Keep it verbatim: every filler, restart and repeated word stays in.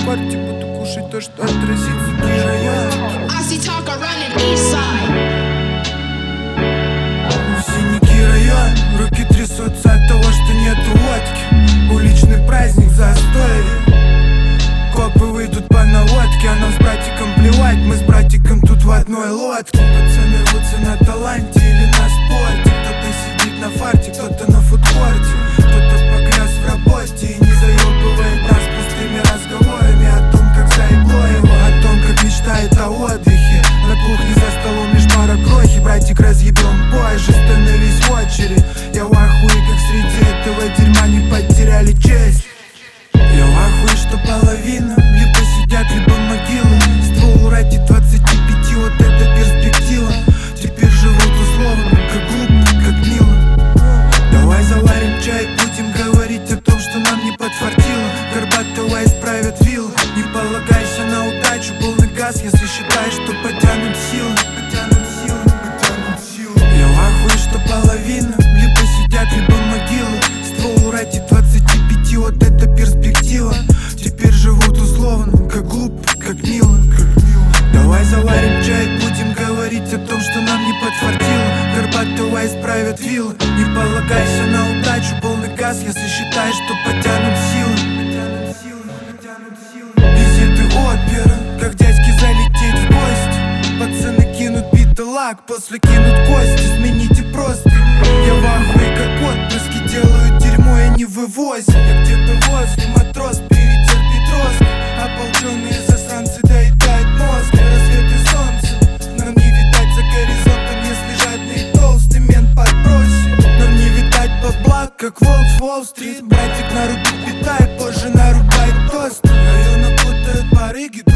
парте буду кушать то, что отразится ниже я. Синяки район, руки трясутся от того, что нету водки. Уличный праздник, застой. Копы выйдут по наводке, а нам с братиком плевать. Мы с братиком тут в одной лодке. Пацаны рвутся на таланте или на спорте. Кто-то сидит на фарте, кто-то на фудкорте. Кто-то погряз в работе и не заебывает нас пустыми разговорами о том, как заебло его, о том, как мечтает о отдыхе. На кухне за столом лишь пара крохи. Братик разъебем позже, становись в очередь. Я в ахуе, как среди этого дерьма не потеряли честь. Я в ахуе, что половина либо сидят, либо могилы. Ствол ради двадцати пяти, вот это перспектива. Теперь живут условно, как глупо, как мило. Давай заварим чай, будем говорить о том, что нам не подфартило. Горбатого исправят виллы. Не полагайся на удачу, полный газ, если считаешь, что потянут силы. Потянут силы, потянут силы. Я в ахуе, что половина либо сидят, либо могилы. Ствол ради двадцати пяти, вот это перспектива. Теперь живут условно, как глупо, как мило. Давай заварим чай, будем говорить о том, что нам не подфартило. Горбатого исправят виллы. Не полагайся на удачу, полный газ, если считаешь, что потянут силы. Визиты опера, как дядьки залететь в гости. Пацаны кинут битый-лак, после кинут кости. Смените просто. Я в ахуе, как отпрыски, делаю дерьмо и не вывозят. Я где-то возле, матрос перетер Петровск. Ополченные засранцы доедают мозг. Рассветы солнца нам не видать за горизонтом, если жадный и толстый мент подбросит. Нам не видать бабла, как волк в Уолл-стрит. Братик нарубит питай, позже нарубает тост. Район опутают барыги.